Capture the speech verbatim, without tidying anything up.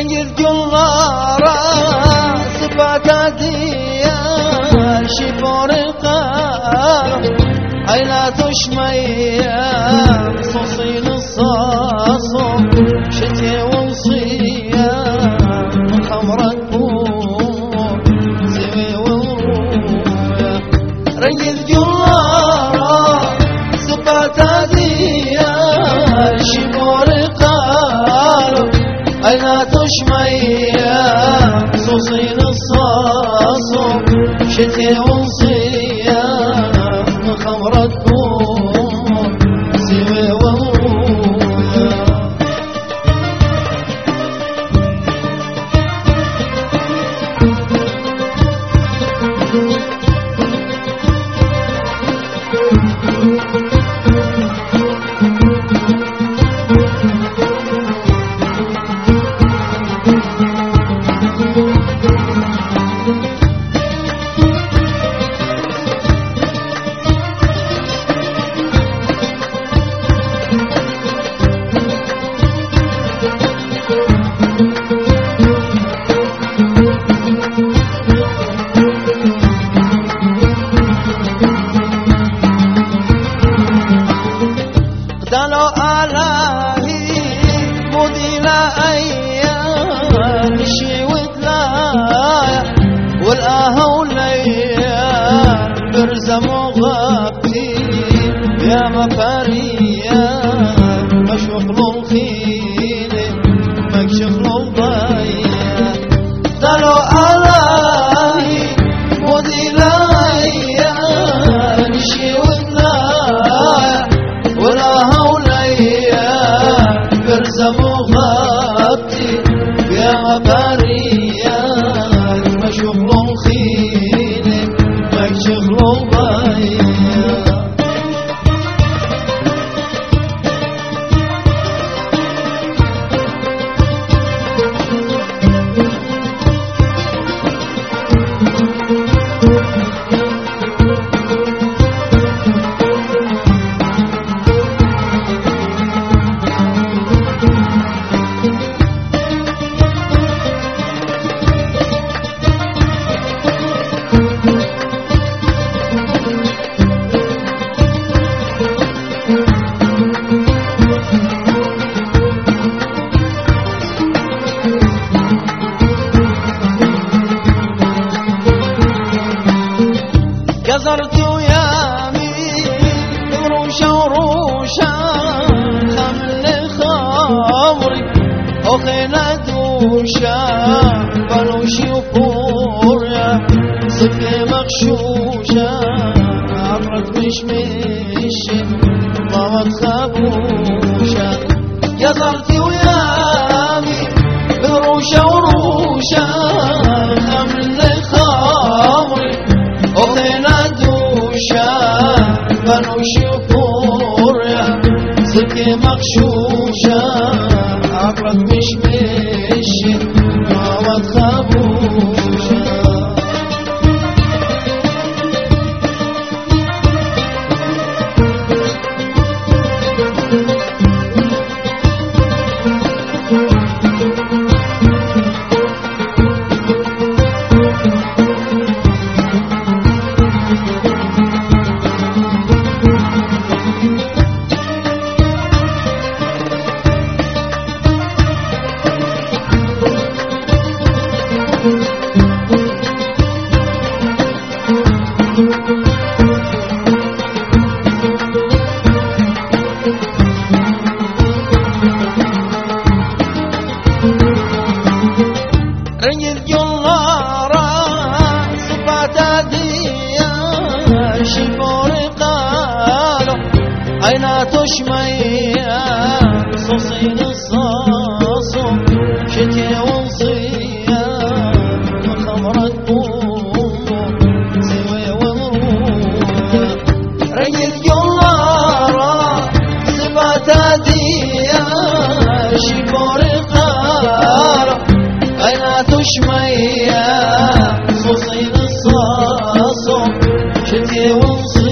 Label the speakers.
Speaker 1: رنجد جلارا سباتاتي شفور القلب عينا تشمية صوصين الصاصو شتي وصية من خمرة بور زوي والروية رنجد جلارا سباتاتي شفور القلب عينا تشمية صوصين الصاصو شتي وصية من خمرة بور زوي والروية قتلوا آلهي مدينة أيام نشي وتلايا والأهوليا برزموا غابتي يا مفاريا مشغلوا الخيلي مشغلوا الضيا قتلوا آلهي مدينة أيام نشي وتلايا ولا هوليا برزموا غابتي يا مباريا مشغلوا خيلي مشغلوا ضيا قصرت ويامي روشة وروشة خمل خمري أخينا دوشة بنوشي وفوريا صفي مغشوشة عبرت مشمشة ضوت خبوشة قصرت ويامي روشة وروشة خمل خمري أخينا دوشة بنوشي وفوريا صفي مغشوشة عبرت مشمشة ضوت خبوشة رنجد جلارا سباتاتي شفور قالوا عينا تشمية صوصين الصاصو شتي وصية من خمرة بور زوي والروية رنجد جلارا سباتاتي شفور قالوا عينا تشمية صوصين الصاصو شتي وصية